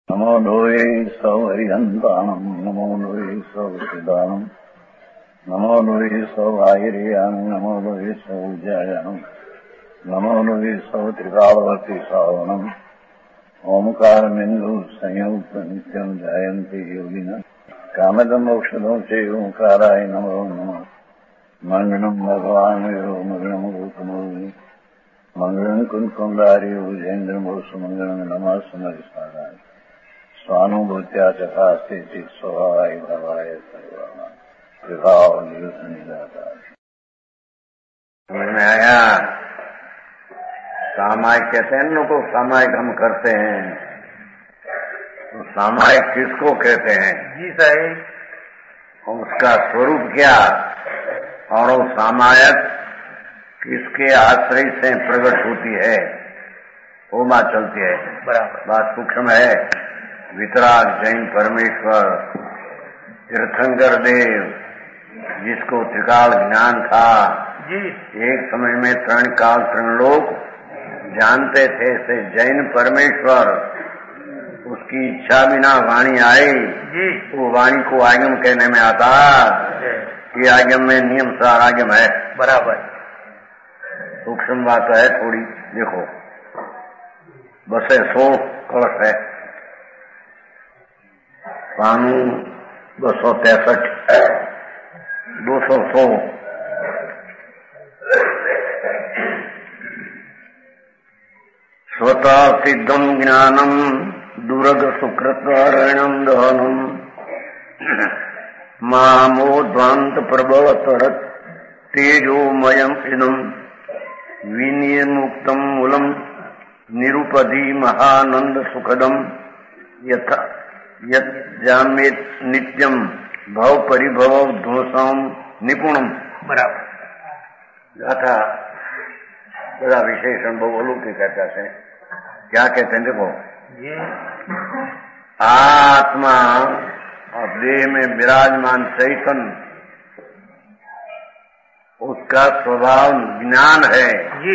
नमो लोये सौहरिहन्ताणम् नमो लोये सौचिदानम् नमो लोये सौभागिर्यानम् नमो लोये सौजायानम् नमो लोये सौत्रिकालवती सावनम् ओंकारमिन्दु संयुक्त नित्यम् जयन्ति योगिनः कामदम् मोक्षदम् च ओंकाराय नमो नमः मङ्गलम् भगवान् विरो मङ्गलम् रूपमोहि मङ्गलम् कुन्कुण्डारि भुजेन्द्रमोसुमङ्गलम् नमः समरिसाराय स्वानुभूत्या चकास्ते स्वभावाय भवाय सर्वाणां विभाव निरुद्ध निराता। समझ में आया? सामायिक कहते हैं लोग, सामायिक हम करते हैं तो सामायिक किसको कहते हैं? जी साहब। उसका स्वरूप क्या और वो सामायिक किसके आश्रय से प्रकट होती है, वो बात चलती है। बराबर बात सूक्ष्म है। वितराग जैन परमेश्वर तीर्थंकर देव, जिसको त्रिकाल ज्ञान था जी, एक समय में तृण काल तृण लोक जानते थे, से जैन परमेश्वर उसकी इच्छा बिना वाणी आई जी, वो वाणी को आगम कहने में आता। ये आगम में नियम सार आगम है। बराबर सूक्ष्म बात है थोड़ी। देखो बसे 100 कलश है, कानून 263 200 स्वतः सिद्धम ज्ञानम दुर्ग सुकृतम दहनम मामोद्वांत प्रबल तरत तेजोमयम इदम विनिर्मुक्तम मूलम निरुपधि महानंद सुखदम यथा यज्ञामेत नित्यम भव परिभव ध्वंसम निपुणम। बराबर गाथा बड़ा विशेषण बोलू की कहता है। क्या कहते हैं? देखो जी, आत्मा और देह में विराजमान चैतन्य, उसका स्वभाव ज्ञान है जी।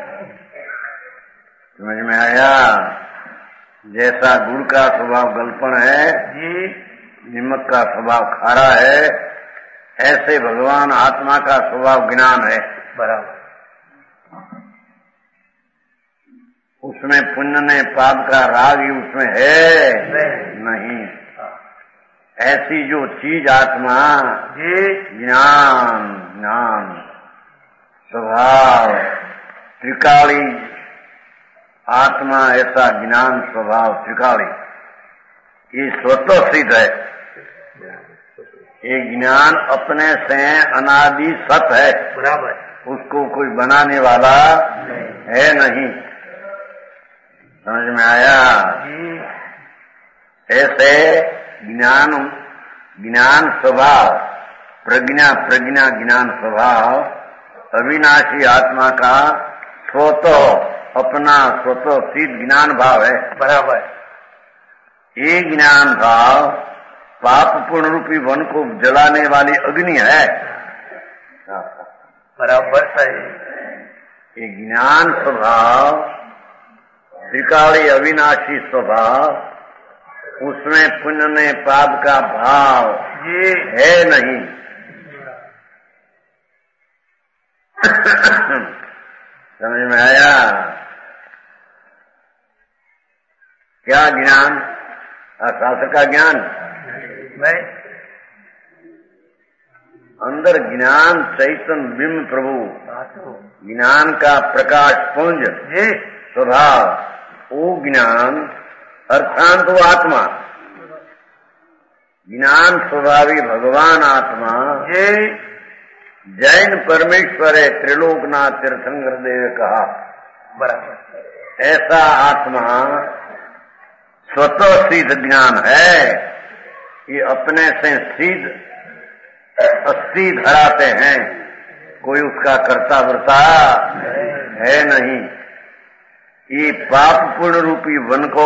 समझ में आया? जैसा गुड़ का स्वभाव गलपन है जी, नमक का स्वभाव खारा है, ऐसे भगवान आत्मा का स्वभाव ज्ञान है। बराबर उसमें पुण्य ने पाप का राग ही उसमें है नहीं। ऐसी जो चीज आत्मा जी, ज्ञान ज्ञान स्वभाव त्रिकाली आत्मा, ऐसा ज्ञान स्वभाव त्रिकाली, ये स्वतः सिद्ध है। ये ज्ञान अपने से अनादि सत है। बराबर उसको कोई बनाने वाला है नहीं। समझ में आया? जी, ऐसे ज्ञान ज्ञान स्वभाव प्रज्ञा प्रज्ञा ज्ञान स्वभाव अविनाशी आत्मा का स्वतः अपना स्वतः सिद्ध ज्ञान भाव है। बराबर ये ज्ञान भाव पाप पूर्ण रूपी वन को जलाने वाली अग्नि है। बराबर सही। ये ज्ञान स्वभाव त्रिकाली अविनाशी स्वभाव, उसमें पुण्य ने पाप का भाव जी है नहीं। समझ में आया? क्या ज्ञान? शास्त्र का ज्ञान नहीं, अंदर ज्ञान चैतन्य बिंब प्रभु, ज्ञान का प्रकाश पुंज जी, स्वभाव, वो ज्ञान अर्थात वो आत्मा, ज्ञान स्वभावी भगवान आत्मा जी, जैन परमेश्वर है। त्रिलोकनाथ तीर्थंकर देव कहा। बराबर ऐसा आत्मा स्वतः सिद्ध ज्ञान है। ये अपने से सिद्ध अस्थि धराते हैं, कोई उसका कर्ता वर्ता है नहीं। ये पाप पूर्ण रूपी वन को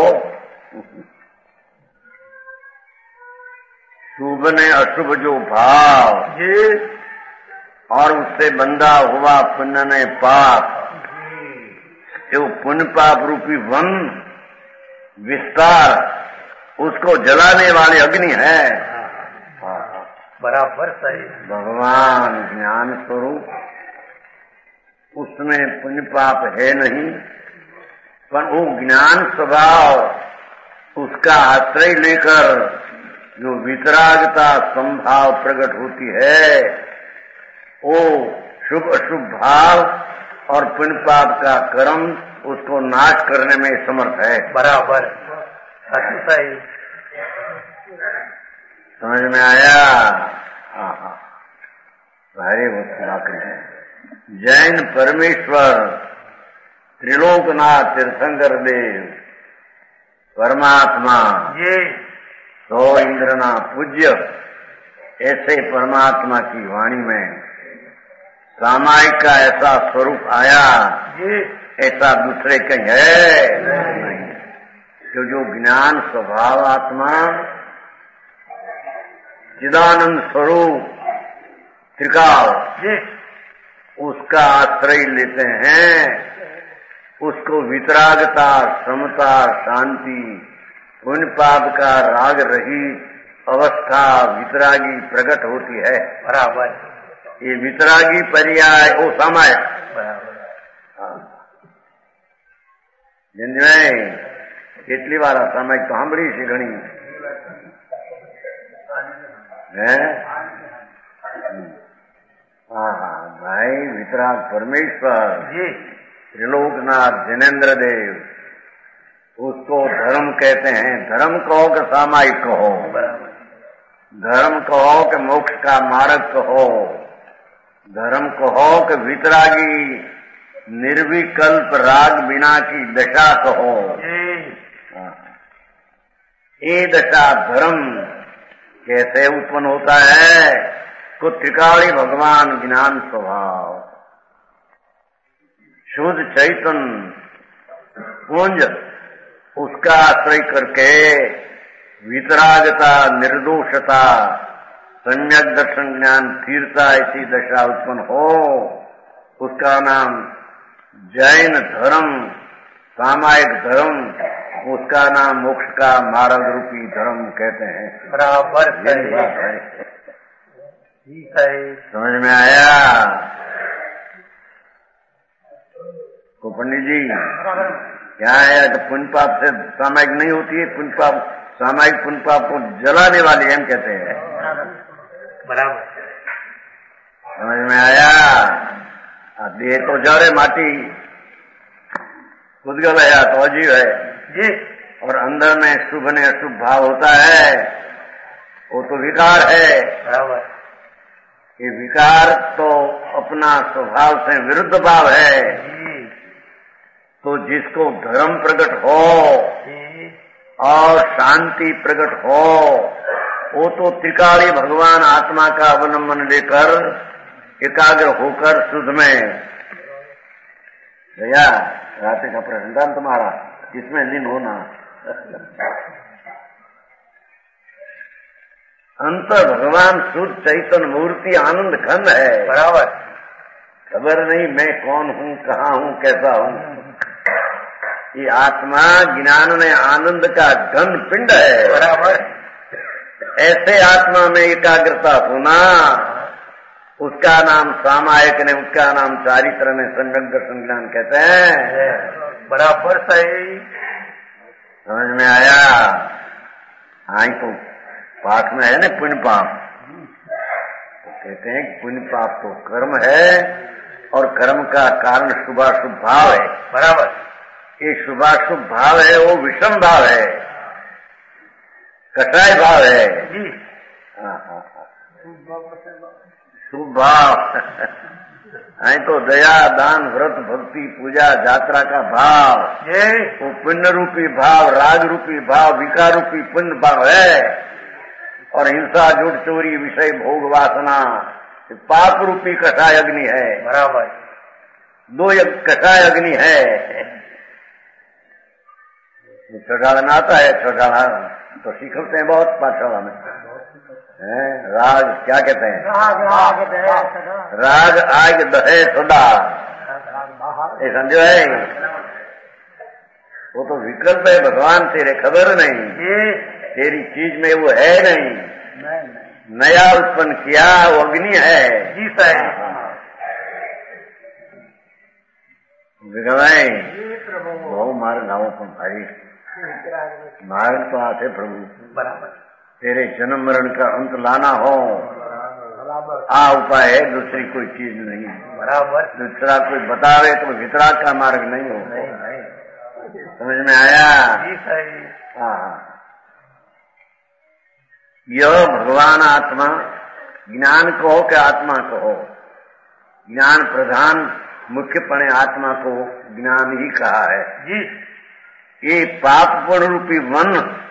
शुभ ने अशुभ जो भाव जी, और उससे बंधा हुआ पुण्य ने पाप, जो पुण्य पाप रूपी वन विस्तार उसको जलाने वाली अग्नि है। बराबर सही। भगवान ज्ञान स्वरूप, उसमें पुण्य पाप है नहीं, पर वो ज्ञान स्वभाव, उसका आश्रय लेकर जो वितरागता संभाव प्रकट होती है, वो शुभ अशुभ भाव और पुण्य पाप का कर्म उसको नाश करने में समर्थ है। बराबर सही। समझ में आया? भारी वाक्य है। जैन परमेश्वर त्रिलोकनाथ तीर्थंकर देव परमात्मा ये सो इंद्रना पूज्य, ऐसे परमात्मा की वाणी में सामायिक का ऐसा स्वरूप आया, ये ऐसा दूसरे कहीं है नहीं। तो जो ज्ञान स्वभाव आत्मा चिदानंद स्वरूप त्रिकाल, उसका आश्रय लेते हैं, उसको वितरागता, समता, शांति, पुण्य पाप का राग रहित अवस्था वितरागी प्रकट होती है। बराबर। ये वितरागी पर्याय वो समय जिनमें કેટલી વાર સામાયિક તો સાંભળી છે ઘણી હે? હા ભાઈ વિતરાગ પરમેશ્वर त्रिलोकनाथ जिनेन्द्र देव, उसको धर्म कहते हैं। धर्म कहो कि सामायिक कहो, धर्म कहो कि मोक्ष का मार्ग कहो, धर्म कहो कि वितरागी निर्विकल्प राग बिना की दशा कहो, ये दशा धर्म कैसे उत्पन्न होता है? को त्रिकाली भगवान ज्ञान स्वभाव शुद्ध चैतन्य पुंज, उसका आश्रय करके वितरागता, निर्दोषता, सम्यक दर्शन ज्ञान स्थिरता ऐसी दशा उत्पन्न हो, उसका नाम जैन धर्म, सामायिक धर्म, उसका नाम मोक्ष का मार्ग रूपी धर्म कहते हैं। बराबर समझ में आया? तो पंडित जी क्या है कि पुण्य पाप से सामायिक नहीं होती है, पुण्य पाप सामायिक पुण्य पाप को जलाने वाली हम कहते हैं। बराबर समझ में आया? देह तो जड़ माटी, उद्गल है तो अजीव है जी, और अंदर में शुभ ने अशुभ भाव होता है, वो तो विकार है। बराबर। ये विकार तो अपना स्वभाव से विरुद्ध भाव है। तो जिसको धर्म प्रकट हो और शांति प्रकट हो, वो तो त्रिकाली भगवान आत्मा का अवलंबन लेकर एकाग्र होकर शुद्ध में। भैया रात्रि का प्रश्न था तुम्हारा, इसमें लीन होना। अंतर भगवान शुद्ध चैतन्य मूर्ति आनंद घन है। बराबर। खबर नहीं मैं कौन हूँ, कहाँ हूँ, कैसा हूँ। ये आत्मा ज्ञान में आनंद का घन पिंड है। बराबर। ऐसे आत्मा में एकाग्रता होना, उसका नाम सामायिक ने, उसका नाम चारित्र ने सम्यक दर्शन ज्ञान कहते हैं। बराबर सही। समझ में आया? हाँ, तो पाठ में है ना पुण्य पाप, तो कहते हैं कि पुण्य पाप तो कर्म है और कर्म का कारण शुभाशुभ भाव है। बराबर। ये शुभाशुभ भाव है, वो विषम भाव है, कटाय भाव है। शुभ भाव है तो दया, दान, व्रत, भक्ति, पूजा, यात्रा का भाव, वो पुण्य रूपी भाव, राग रूपी भाव, विकार रूपी पुण्य भाव है। और हिंसा, झूठ, चोरी, विषय, भोग, वासना पाप रूपी कषाय अग्नि है। बराबर। दो कषाय अग्नि है। छठाड़ा में आता है, छठाड़ा तो सीखते हैं बहुत पाठशाला में है। राग क्या कहते हैं? राग आग दहे सदा, ये समझो है। वो तो विकल्प है, भगवान तेरे खबर नहीं। तेरी चीज में वो है नहीं, नया उत्पन्न किया, वो अग्नि है। जी साईं। भाई बहु मार्ग आओ तुम भाई, मार्ग तो आते प्रभु, बराबर। तेरे जन्म मरण का अंत लाना हो, आ उपाय है, दूसरी कोई चीज नहीं। बराबर। दूसरा कोई बतावे तो वितराग का मार्ग नहीं हो। समझ में आया? जी साईं। हाँ, यह भगवान आत्मा, ज्ञान कहो कि आत्मा कहो, ज्ञान प्रधान मुख्यपणे आत्मा को ज्ञान ही कहा है जी। ये पाप पुण्य रूपी वन,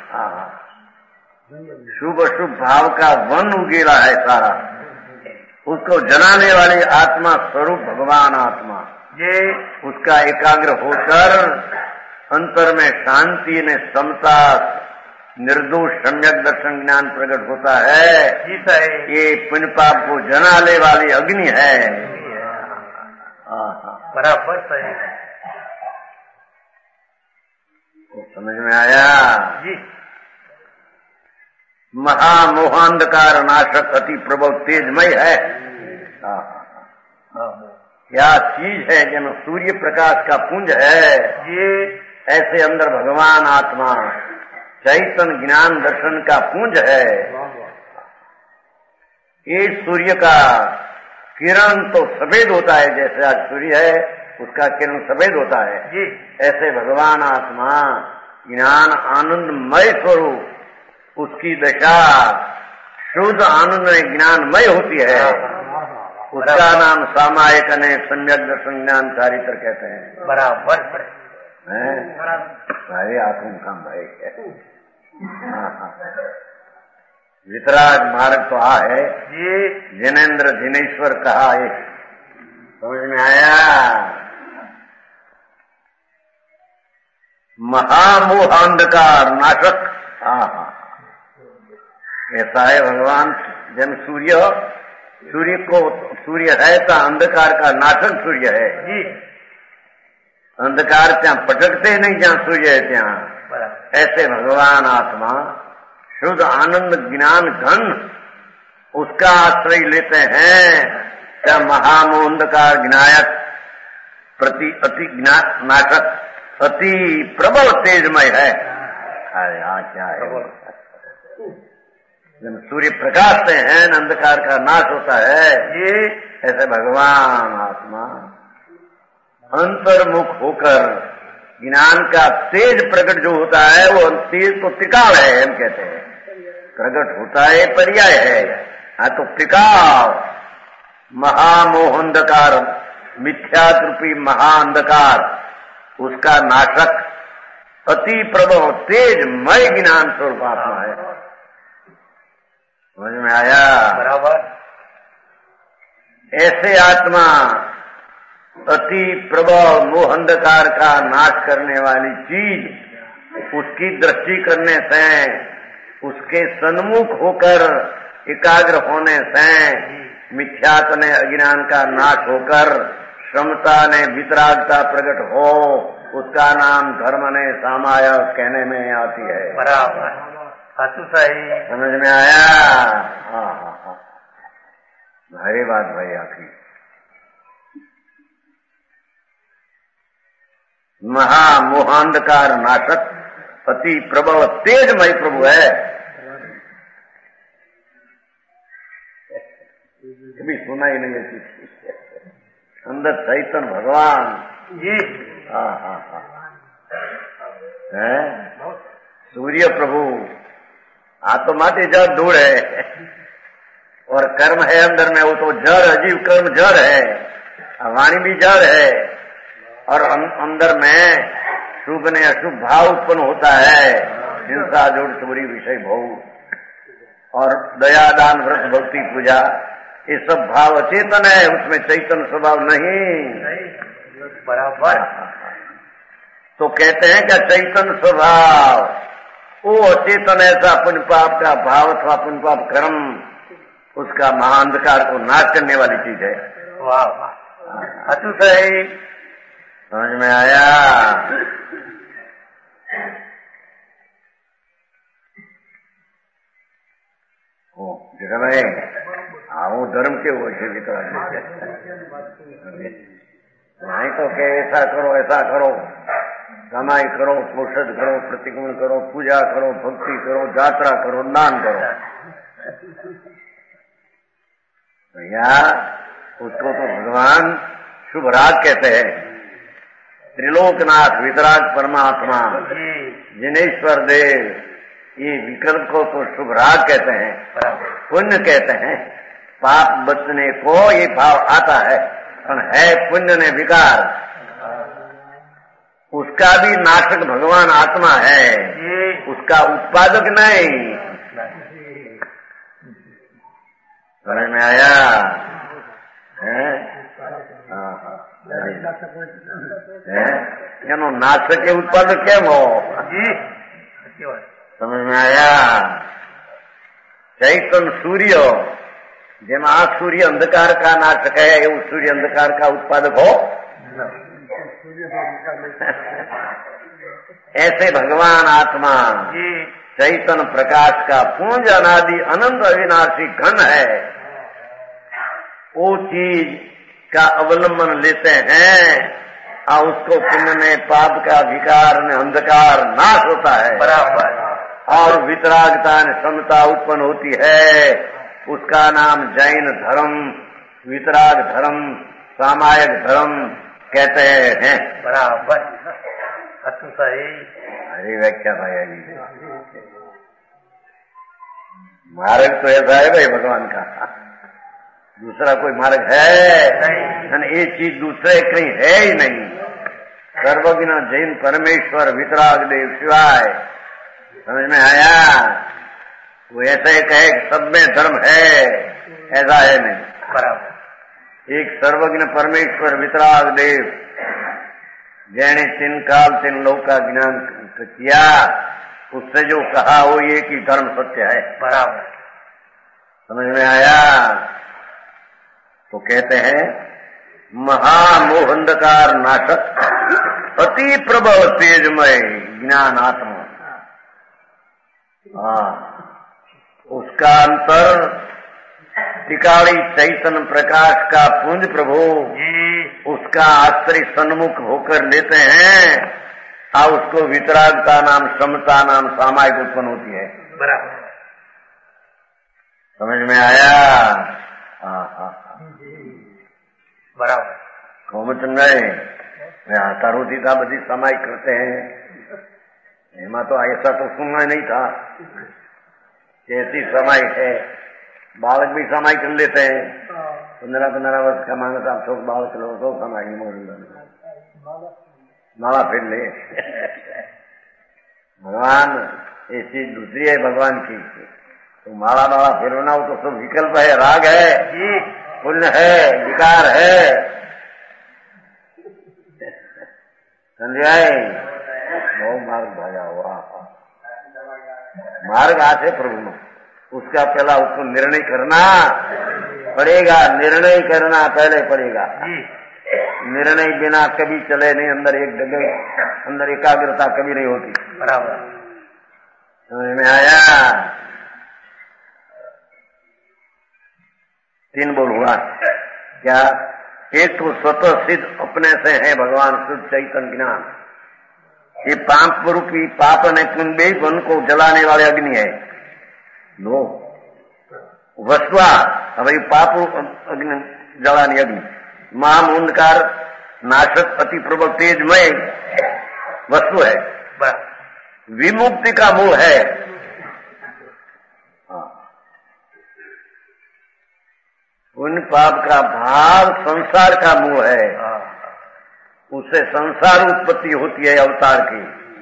शुभ अशुभ भाव का वन उगेला है सारा, उसको जलाने वाली आत्मा स्वरूप भगवान आत्मा, ये उसका एकाग्र होकर अंतर में शांति ने समता निर्दोष सम्यक दर्शन ज्ञान प्रकट होता है। जी साईं। ये पुण्य पाप को जलाने वाली अग्नि है। बराबर सही। तो समझ में आया? जी। महामोहांधकार नाशक अति प्रबल तेजमय है। क्या चीज है? जन सूर्य प्रकाश का पुंज है, ये ऐसे अंदर भगवान आत्मा चैतन्य ज्ञान दर्शन का पुंज है। ये सूर्य का किरण तो सफेद होता है, जैसे आज सूर्य है उसका किरण सफेद होता है जी। ऐसे भगवान आत्मा ज्ञान आनंदमय स्वरूप, उसकी दशा शुद्ध आनंद में ज्ञानमय होती है। उसका नाम सामायिक अनेक सम्यक दर्शन ज्ञान चारित्र कहते हैं। बराबर है भाई, आंखों का भाई वितराग मार्ग तो है ये जिनेन्द्र जिनेश्वर कहा, ये समझ में आया? महामोह अंधकार नाशक। ऐसा है भगवान। जन सूर्य है तो अंधकार का नाशक सूर्य है जी। अंधकार त्या पटकते नहीं, जहाँ सूर्य है त्या। ऐसे भगवान आत्मा शुद्ध आनंद ज्ञान घन, उसका आश्रय लेते हैं। क्या महामोह अंधकार ज्ञायक प्रति अति नाशक अति प्रबल तेजमय है। क्या है? जब सूर्य प्रकाश से है अंधकार का नाश होता है, ये ऐसे भगवान आत्मा अंतर्मुख होकर ज्ञान का तेज प्रकट जो होता है, वो तेज तो टिकाव है, हम कहते हैं। प्रकट होता है पर्याय है, हाँ तो टिकाव। महामोह अंधकार, मिथ्यात रूपी महाअंधकार, उसका नाशक अति प्रबल तेजमय ज्ञान स्वरूप आत्मा है। समझ में आया? बराबर। ऐसे आत्मा अति प्रबल मोह अंधकार का नाश करने वाली चीज, उसकी दृष्टि करने से, उसके सन्मुख होकर एकाग्र होने से मिथ्यात्व ने अज्ञान का नाश होकर क्षमता ने वितरागता प्रकट हो, उसका नाम धर्म ने सामाय कहने में आती है। बराबर। सही। समझ में आया? हाँ। भारी बात भाई आखिर। महामोहांधकार नाशक अति प्रबल तेजमय प्रभु है। कभी सुना ही नहीं है अंदर चैतन्य भगवान जी। है सूर्य प्रभु। तो माटी जड़ धूल है और कर्म है अंदर में, वो तो जड़ अजीब कर्म जड़ है, वाणी भी जड़ है, और अंदर में शुभ ने अशुभ भाव उत्पन्न होता है। हिंसा जोड़ चोरी विषय भोग और दया दान व्रत भक्ति पूजा, ये सब भाव अचेतन है, उसमें चैतन्य स्वभाव नहीं। बराबर। तो कहते हैं क्या चैतन्य स्वभाव, वो अचेतन ऐसा पुण्य पाप का भाव अथवा पुण्य पाप कर्म, उसका महाअंधकार को नाश करने वाली चीज है। वाह वाह, अचूक है। समझ में आया? भाई वो धर्म के हो नहीं तो के ऐसा करो, कमाई करो, पोषण करो, प्रतिक्रमण करो, पूजा करो, भक्ति करो, यात्रा करो, दान करो। भैया उसको तो भगवान शुभ राग कहते हैं। त्रिलोकनाथ वितराग परमात्मा जिनेश्वर देव, ये विकल्प को तो शुभ राग कहते हैं, पुण्य कहते हैं। पाप बचने को ये भाव आता है, पर है पुण्य ने विकार, उसका भी नाशक भगवान आत्मा है, उसका उत्पादक नहीं। समझ में आया है? नाशक के उत्पादक क्या हो? समझ में आया? चैतन्य सूर्य જેમાં આ સૂર્ય અંધકાર का नाशक है, એવું सूर्य अंधकार का उत्पादक हो? ऐसे भगवान आत्मा चैतन्य प्रकाश का पुंज अनादि अनंत अविनाशी घन है। वो चीज का अवलंबन लेते हैं और उसको पुण्य में पाप का विकार में अंधकार नाश होता है बराबर, और वितरागता में समता उत्पन्न होती है। उसका नाम जैन धर्म, वितराग धर्म, सामायिक धर्म कहते हैं बराबर। अरे व्याख्या भाई अभी मार्ग तो ऐसा है भाई भगवान का, दूसरा कोई मार्ग है नहीं, ये चीज दूसरे कहीं है ही नहीं। सर्वज्ञ जैन परमेश्वर वितराग देव शिवाय। समझ में आया? वो ऐसे कहे सब में धर्म है, ऐसा है नहीं बराबर। एक सर्वज्ञ परमेश्वर वितराग देव जैने तीन काल तीन लोक का ज्ञान किया, उससे जो कहा वो ये कि धर्म सत्य है बराबर। समझ में आया? तो कहते हैं महामोह अंधकार नाशक अति प्रबल तेजमय ज्ञान आत्मा। उसका अंतर टिकाड़ी चैतन्य प्रकाश का पुंज प्रभु उसका आश्रय सन्मुख होकर लेते हैं और उसको वितरागता नाम समता नाम सामायिक उत्पन्न होती है बराबर। समझ में आया? बराबर। कोमचंद तारोती था बधी सामायिक करते हैं, एमा तो ऐसा तो सुनना नहीं था। ऐसी सामायिक है, बालक भी सामायिक कर लेते हैं। 15-15 वर्ष का मांग साहब तो बालक लोग तो सामायिक माला फिर ले। भगवान ये चीज दूसरी है भगवान की, तो माला फिरना हो तो सब विकल्प है, राग है, पुण्य है, विकार है। समझाए? बहुत मार्ग भागा हुआ मार्ग आते प्रभु में, उसका पहला उसको निर्णय करना पड़ेगा, निर्णय करना पहले पड़ेगा। निर्णय बिना कभी चले नहीं, अंदर एक जगह अंदर एकाग्रता कभी नहीं होती बराबर। समझ में आया? 3 बोल हुआ क्या? एक तो स्वतः सिद्ध अपने से है भगवान शुद्ध चैतन्य ज्ञान। ये पाप रूपी पाप ने पुण्य वन को जलाने वाले अग्नि है। लो वस्वा अभी पाप अग्नि जलाने अग्नि महामुंडकार नाशक अति प्रबल तेजमय वस्तु है, विमुक्ति का मूल है। उन पाप का भाव संसार का मूल है, उससे संसार उत्पत्ति होती है अवतार की।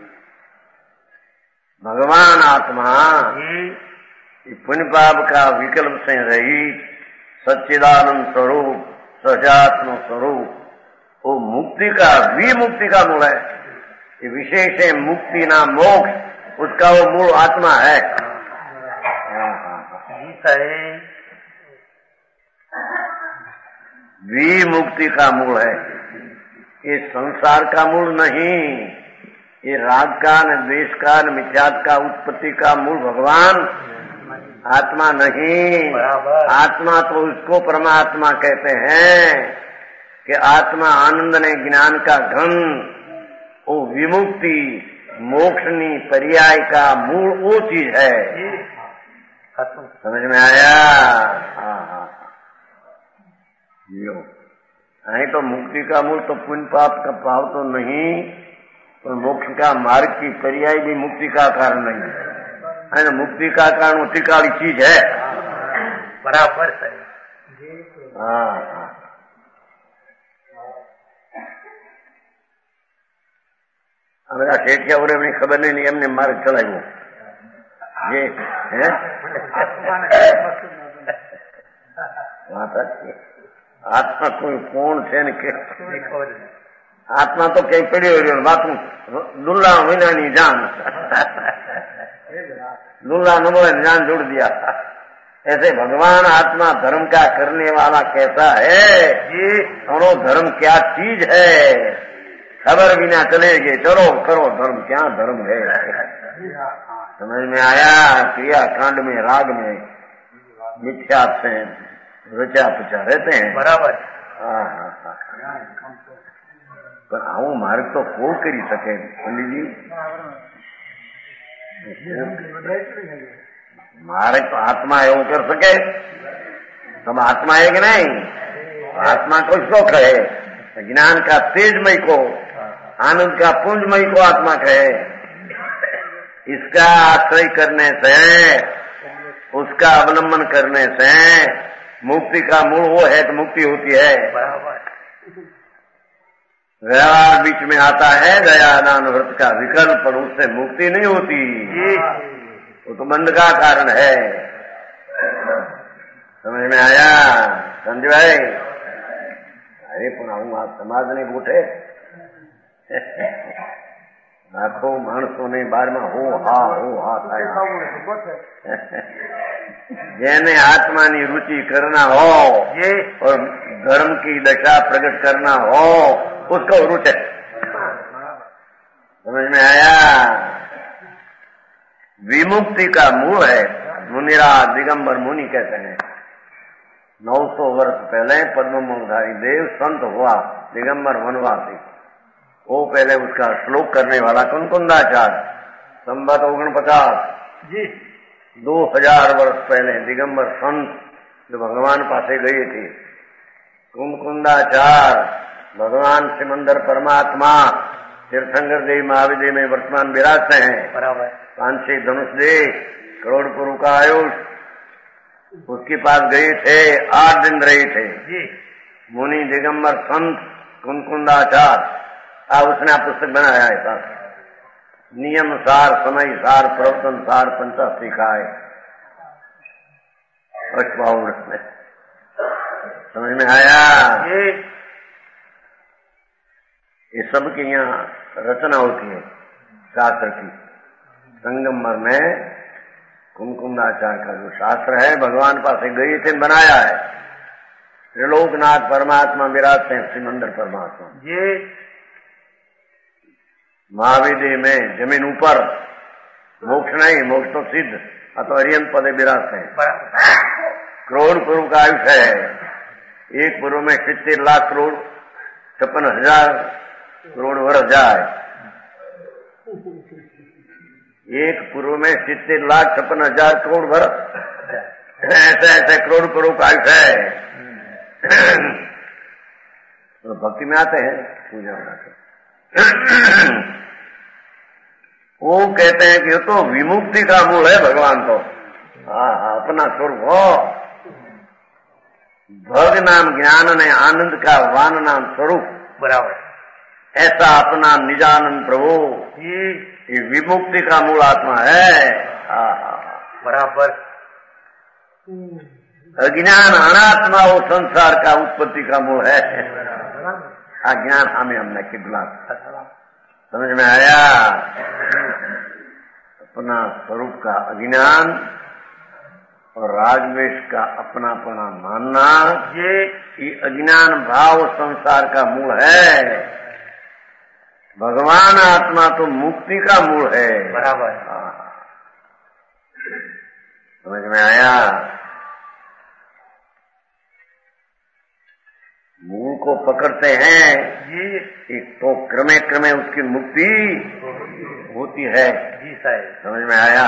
भगवान आत्मा पुण्य पाप का विकल्प से रहित सच्चिदानंद स्वरूप सजात्म स्वरूप, वो मुक्ति का विमुक्ति का मूल है। ये विशेष है मुक्ति ना मोक्ष, उसका वो मूल आत्मा है। विमुक्ति का मूल है, ये संसार का मूल नहीं। ये राग का न द्वेष का न मिथ्यात्व का उत्पत्ति का मूल भगवान आत्मा नहीं। बराबर। आत्मा तो उसको परमात्मा कहते हैं कि आत्मा आनंद ने ज्ञान का घन, वो विमुक्ति मोक्षनी पर्याय का मूल वो चीज है। समझ में आया? हाँ। नहीं तो मुक्ति का मूल तो पुण्य पाप का भाव तो नहीं, और मोक्ष का मार्ग की पर्याय भी मुक्ति का कारण नहीं है ना। मुक्ति का कारण उसी काली चीज है। बराबर सही। हाँ। हमारा शेठिया और अपनी खबर नहीं, हमने मार्ग चलायो ये है। आत्मा कोई कौन છે ને કે आत्मा तो कहीं पड़ी हो रही बात दुल्ला महीना नहीं जान दुल्ला नमो जान जोड़ दिया। ऐसे भगवान आत्मा धर्म का करने वाला कैसा है और वो धर्म क्या चीज है, खबर बिना चले गए चलो करो धर्म, क्या धर्म है। समझ में आया? क्रिया कांड में राग में मिथ्या से रचा पुचा रहते हैं। बराबर। हाँ। पर આવો માર્ગ તો કોઈ કરી શકે પંડિતજી? मार्ग तो आत्मा एवं कर सके। सब आत्मा है कि नहीं? आत्मा को इसको कहे, ज्ञान का तेजमय को, आनंद का पुंजमय को आत्मा कहे। इसका आश्रय करने से, उसका अवलंबन करने से मुक्ति का मूल वो है तो मुक्ति होती है। व्यवहार बीच में आता है दया दान व्रत का विकल्प, पर उससे मुक्ति नहीं होती, वो तो बंध का कारण है। समझ में आया संजय भाई? अरे पुनः हूँ आप समाज नहीं बूठे लाखों माणसों ने बार में हो हा था। જેને આત્માની रुचि करना हो और धर्म की दशा प्रकट करना हो उसको रुच है। समझ में आया? विमुक्ति का मूल है। मुनिराज दिगंबर मुनि कहते हैं 900 वर्ष पहले पद्मधारी देव संत हुआ दिगंबर वनवासी, वो पहले उसका श्लोक करने वाला कुंकुंदाचार्य संवत 49 जी 2000 वर्ष पहले दिगंबर संत जो भगवान पासे गए थे, कुंकुंदाचार्य भगवान सिमंदर परमात्मा तीर्थंकर देव महाविजय में वर्तमान विराजते हैं। बराबर। 5-6 धनुष दे करोड़ पुरु का आयुष, उसके पास गए थे, 8 दिन रहे थे जी। मुनि दिगंबर संत कुंकुंदाचार्य, उसने पुस्तक बनाया है नियम सार, समय सार, प्रवर्तन सार, पंचाशी खाए में। समझ में आया? ये सब की यहाँ रचना होती है शास्त्र की। संगमर में कुंकुंदाचार्य का जो शास्त्र है भगवान पास गए थे बनाया है। त्रिलोकनाथ परमात्मा विराजते हैं, सिमंदर परमात्मा ये महाविद्य में जमीन ऊपर, मोक्ष नहीं, मोक्ष तो सिद्ध अथवा अरियंत पदे विराजते हैं। करोड़ पूर्व का आयुष है। एक पूर्व में 70 लाख करोड़ 56,000 करोड़ वर्ष जाए। एक पूर्व में 70 लाख 56,000 करोड़ वर्ष, ऐसे करोड़ करोड़ का आयुष है। तो भक्ति में आते हैं, पूजा बनाते हैं। वो कहते हैं कि तो विमुक्ति का मूल है भगवान तो। अपना स्वरूप हो, भग नाम ज्ञान ने आनंद का वान नाम स्वरूप। बराबर। ऐसा अपना निजानंद प्रभु ये विमुक्ति का मूल आत्मा है। बराबर। अज्ञान अनात्मा वो संसार का उत्पत्ति का मूल है। अज्ञान हमें हमने कितना समझ में आया? अपना स्वरूप का अज्ञान और रागद्वेष का अपनापना मानना, ये अज्ञान भाव संसार का मूल है। भगवान आत्मा तो मुक्ति का मूल है। बराबर। समझ में आया? मूल को पकड़ते हैं जी, एक तो क्रमे क्रमे उसकी मुक्ति होती है। जी साहब, समझ में आया?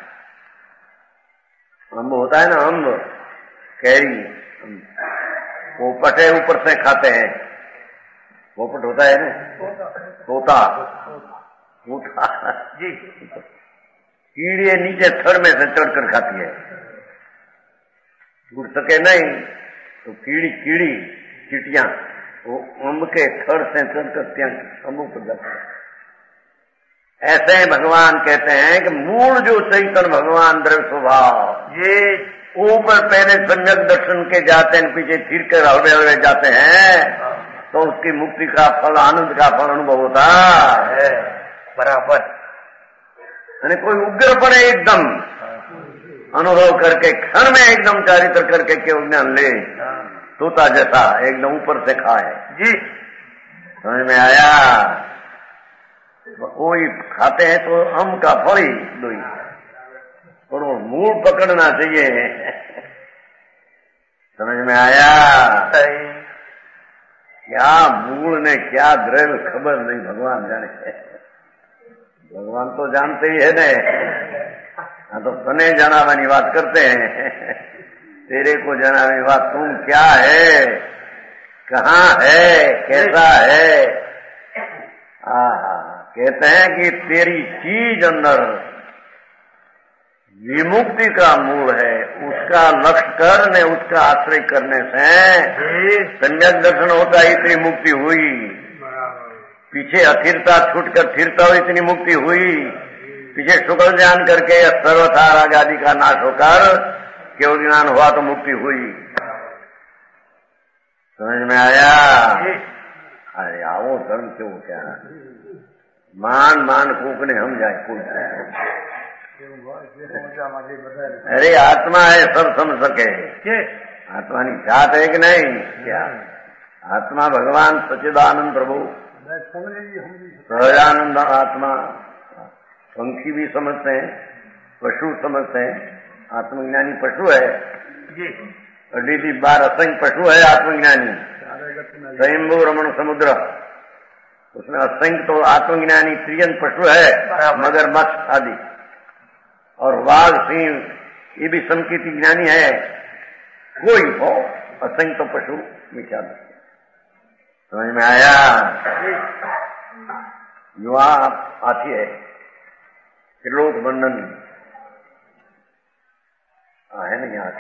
अम्ब होता है ना, अम्ब, कैरी, पोपट है, ऊपर से खाते हैं। पोपट होता है ना, तोता, तोता जी, कीड़े नीचे थड़ में से चढ़कर खाती है, उड़ सके नहीं तो कीड़ी चीटियां वो अम्ब के थड़ से चढ़कर ત્યાં अम्बों पर जाते हैं। ऐसे भगवान कहते हैं कि मूल जो चैतन्य भगवान द्रव्य स्वभाव ये ऊपर पहले सम्यक दर्शन के जाते हैं, पीछे फिर कर हलवे हलवे जाते हैं, तो उसकी मुक्ति का फल, आनंद का फल अनुभव होता है बराबर। यानी कोई उग्र पड़े एकदम अनुभव करके क्षण में एकदम चारित्र करके केवल ज्ञान ले, तोता जैसा एकदम ऊपर से खाए। जी, समझ में आया? कोई खाते हैं तो हम का फल ही दो, और वो मूल पकड़ना चाहिए। समझ में आया? क्या मूल ने क्या द्रव्य खबर नहीं, भगवान जाने। भगवान तो जानते ही है ने, हाँ तो तने जनावानी बात करते हैं, तेरे को जनावानी बात तुम क्या है, कहाँ है, कैसा है। कहते हैं कि तेरी चीज अंदर विमुक्ति का मूल है, उसका लक्ष्य करने, उसका आश्रय करने से सम्यक दर्शन होता है, इतनी मुक्ति हुई। पीछे अथिरता छूटकर थिरता हुई, इतनी मुक्ति हुई। पीछे शुक्ल ज्ञान करके सर्वथा राग आदि का नाश होकर केवल ज्ञान हुआ तो मुक्ति हुई। समझ में आया? अरे आओ धर्म क्यों क्या मान कूकने हम जाए कुल। अरे आत्मा है, सब समझ सके। आत्मा की जात है कि नहीं? क्या आत्मा भगवान सच्चिदानंद प्रभु सहजानंद आत्मा। पंखी भी समझते हैं, पशु समझते हैं, आत्मज्ञानी पशु है। अड्डी बार असंख्य पशु है आत्मज्ञानी। स्वयंभू रमण समुद्र, उसमें असंख्य तो आत्मज्ञानी त्रियन पशु है, मगर मत्स्य आदि, और वाघ सिंह ये भी संकीर्ति ज्ञानी है। कोई हो असंख्य तो पशु विचार। समझ में आया? युवा आती है त्रिलोक बंधन है ना, यहाँ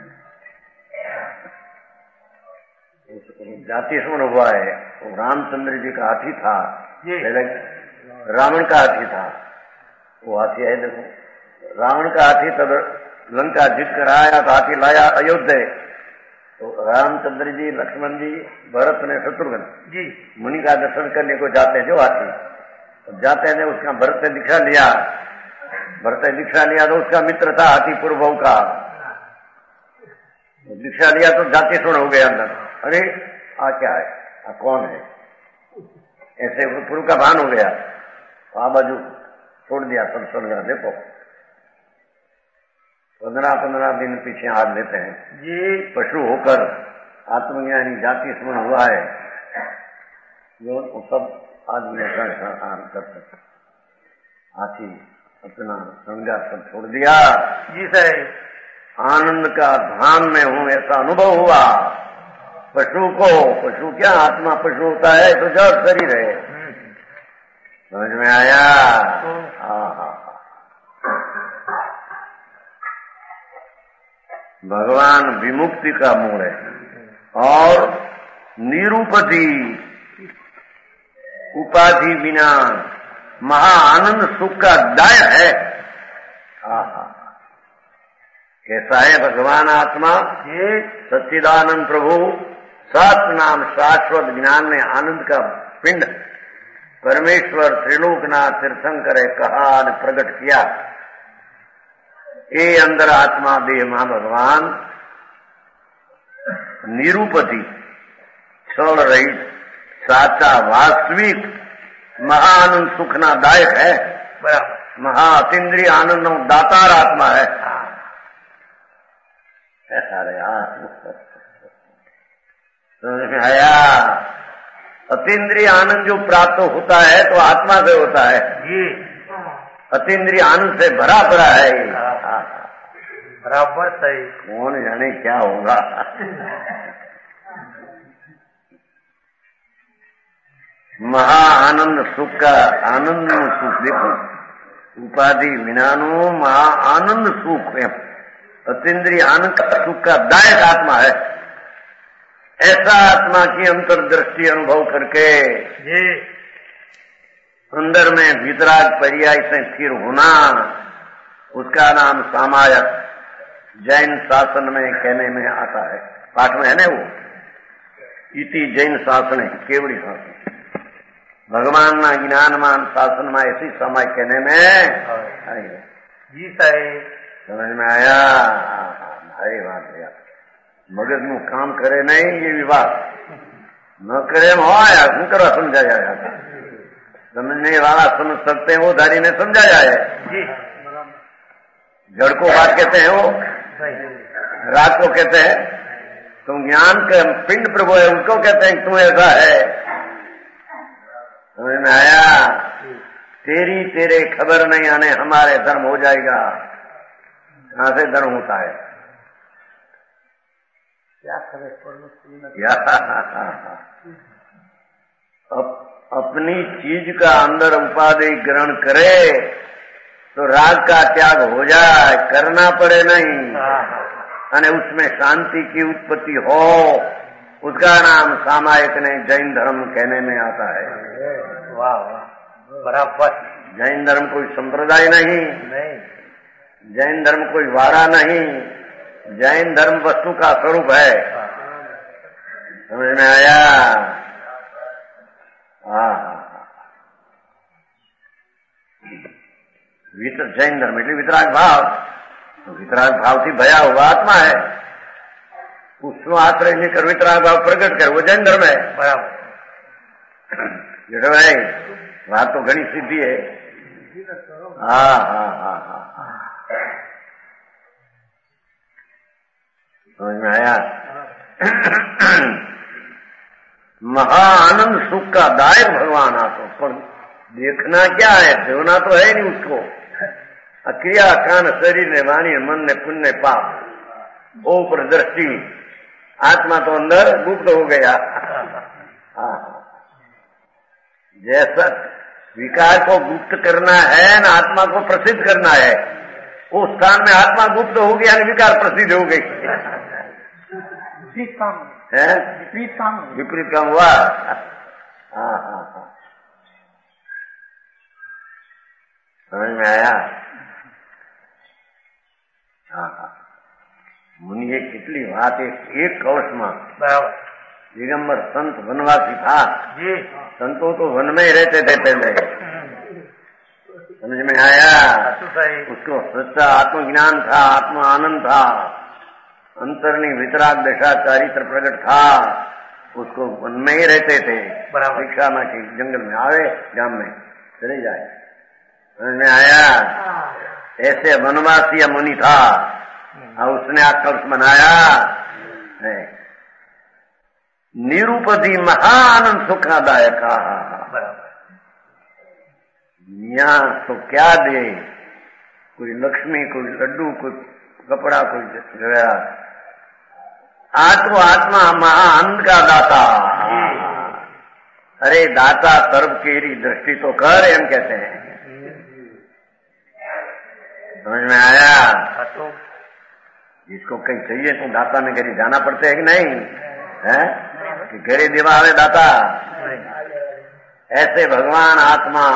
जाति स्मरण हुआ है। वो रामचंद्र जी का हाथी था, पहले रावण का हाथी था। वो हाथी है, देखो रावण का हाथी तब लंका जीत कर आया तो हाथी लाया अयोध्या। तो रामचंद्र जी, लक्ष्मण जी, भरत ने शत्रुघ्न जी मुनि का दर्शन करने को जाते हैं जो हाथी। तो जाते हैं, उसका भरत ने दीक्षा लिया। भरत ने दीक्षा लिया तो उसका मित्र था हाथी पूर्व का। दीक्षा लिया तो जाति सुन हो गया अंदर। अरे आ क्या है, आ कौन है, ऐसे पूर्व का भान हो गया। आ बाजू छोड़ दिया सब सुन गया। देखो 15 दिन पीछे हाथ लेते हैं जी। पशु होकर आत्मज्ञानी जाति स्मरण हुआ है जो सब आदमी कर सकते। हाथी अपना संज्ञा सब छोड़ दिया जी। सर आनंद का धाम में हूं ऐसा अनुभव हुआ। पशु क्या आत्मा पशु होता है तो जड़ शरीर है। समझ में आया? भगवान विमुक्ति का मूल है और निरूपति उपाधि बिना महा आनंद सुख का दायक है। कैसा है भगवान आत्मा? ये सच्चिदानंद प्रभु सत नाम शाश्वत ज्ञान में आनंद का पिंड परमेश्वर त्रिलोकनाथ तीर्थंकर कहा प्रकट किया। ये अंदर आत्मा देह मां भगवान निरूपति छल रहित साचा वास्तविक महाआनंद सुखना दायक है। महाअतीन्द्रिय आनंद दातार आत्मा है। अरे हाँ, समझ में आया। अतीन्द्रिय आनंद जो प्राप्त होता है तो आत्मा से होता है जी। अतीन्द्रिय आनंद से भरा भरा है ये। बराबर सही। कौन जाने क्या होगा। महा आनंद सुख का आनंद सुख, देखो उपाधि विनानो महा आनंद सुख है। अतीन्द्रिय आनंद का सुख का दायक आत्मा है। ऐसा आत्मा की अंतर्दृष्टि अनुभव करके अंदर में वितराग पर्याय से स्थिर होना, उसका नाम सामायक जैन शासन में कहने में आता है। पाठ में है ना वो, इति जैन शासन है, केवड़ी शासन भगवान ना ज्ञानमान शासन में ऐसी समय कहने में जी सही। समझ में आया। भारी बात भैया, मगज में काम करे नहीं ये विवाद न करे हो आया શું કરવા समझा जाएगा। समझने वाला समझ सकते हैं, वो धारी ने समझा जाए। जड़ को बात कहते हैं, वो रात को कहते हैं। तुम ज्ञान का पिंड प्रभु है, उसको कहते हैं तू ऐसा है। समझ में आया। तेरी तेरे खबर नहीं आने हमारे धर्म हो जाएगा। कहां से धर्म होता है क्या करे। अपनी चीज का अंदर उपाधि ग्रहण करे तो राग का त्याग हो जाए, करना पड़े नहीं, और उसमें शांति की उत्पत्ति हो, उसका नाम सामायिक ने जैन धर्म कहने में आता है। वाह वाह, बराबर। जैन धर्म कोई संप्रदाय नहीं, जैन धर्म कोई वारा नहीं, जैन धर्म वस्तु का स्वरूप है। समझ में आया। जैन धर्म એટલે વિતરાગ ભાવ, વિતરાગ ભાવથી ભયા हुआ आत्मा है, उसको आश्रय लेकर वितराग भाव प्रकट कर, वो जैन धर्म है। बराबर जेठो भाई, बात तो घनी सीधी है। हाँ हाँ हाँ हाँ, समझ में आया। महा आनंद सुख का दायक भगवान आपको, पर देखना क्या है, देवना तो है नहीं उसको। क्रिया कान शरीर ने वाणी मन ने पुण्य ने पाप, वो पर दृष्टि, आत्मा तो अंदर गुप्त हो गया। जैसा विकार को गुप्त करना है न आत्मा को प्रसिद्ध करना है, उस स्थान में आत्मा गुप्त हो गया न विकार प्रसिद्ध हो गई। विपरीत काम हुआ। हाँ हाँ हाँ, समझ में आया। हाँ हाँ, मुनिए કેટલી વાત એક કવચમાં। બરાબર। दिगंबर संत वनवासी था जी, संतों तो वन में ही रहते थे पहले। समझ में आया। उसको सच्चा आत्मज्ञान था, आत्म आनंद था, अंतरनी वितराग दशा चारित्र प्रकट था। उसको वन में ही रहते थे। शिक्षा में कि जंगल में आवे, गांव में चले जाए। समझ में आया। ऐसे वनवासी या मुनि था, और उसने आकर्ष बनाया है निरूपधि महानंद सुखादायक। यहाँ तो क्या दे, कोई लक्ष्मी, कोई लड्डू, कोई कपड़ा, कोई गया, आत्मा आत्मा महानंद का दाता। अरे दाता सर्व केरी दृष्टि तो कर, हम कहते हैं। समझ में आया। जिसको कहीं चाहिए तो दाता ने घरे जाना पड़ता है कि नहीं है, कि घरे देवा आवे दाता। ऐसे भगवान आत्मा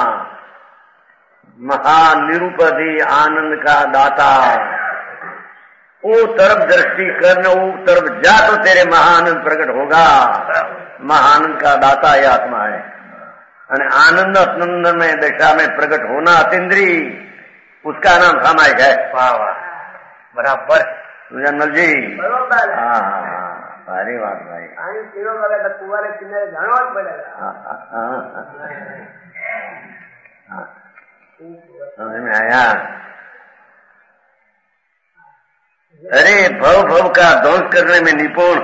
महानिरूपधि आनंद का दाता, वो तरफ दृष्टि करने, वो तरफ जा तो तेरे महानंद प्रकट होगा। महानंद का दाता ये आत्मा है। आनंद आनंद में दशा में प्रकट होना अतीन्द्रिय, उसका नाम सामायिक है। वाह वाह, बराबर सुजनमल जी। बरोबर। हाँ हाँ, सारी बात भाई। तीनों लगे कुआरे किनारे जाना पड़ेगा। समझ में आया। अरे भव भव का ध्वंस करने में निपुण।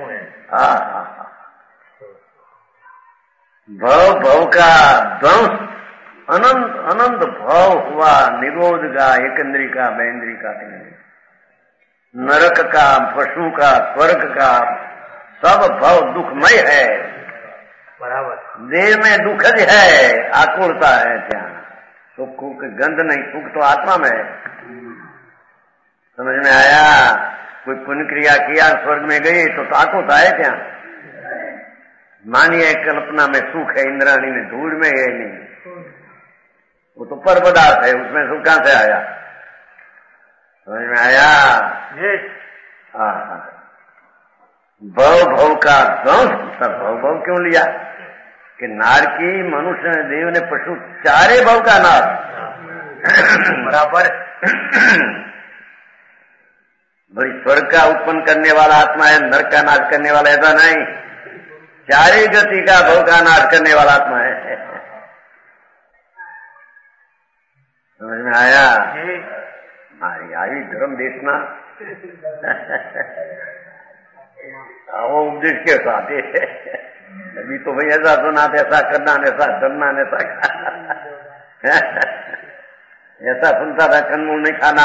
भव भव का ध्वंस, अनंत अनंत भाव हुआ, निरोध का, एकंद्री का, बेंद्री का, नरक का, पशु का, स्वर्ग का, सब भाव दुखमय है। बराबर। देह में दुख है, आकुलता है, क्या सुख की गंध नहीं, सुख तो आत्मा में है। समझ में आया? कोई पुण्य क्रिया किया, स्वर्ग में गई तो आकुलता है क्या? मानिए कल्पना में सुख है, इंद्राणी ने धूल में है नहीं, वो तो पर पदार्थ है, उसमें सुख कहां से आया? समझ में आया? भव भव का ध्वंस, सब भव भव क्यों लिया? कि नारकी, मनुष्य, देव ने, पशु, चारे भव का नाश। बराबर। बड़ी स्वर्ग का उत्पन्न करने वाला आत्मा है, नरक का नाश करने वाला ऐसा नहीं, चारे गति का भव का नाश करने वाला आत्मा है। समझ में आया? आई धर्म देखना। वो उपदेश के साथ अभी तो भाई ऐसा सुना, ऐसा करना, ऐसा डरना, ऐसा सुनता था, कंदमूल नहीं खाना,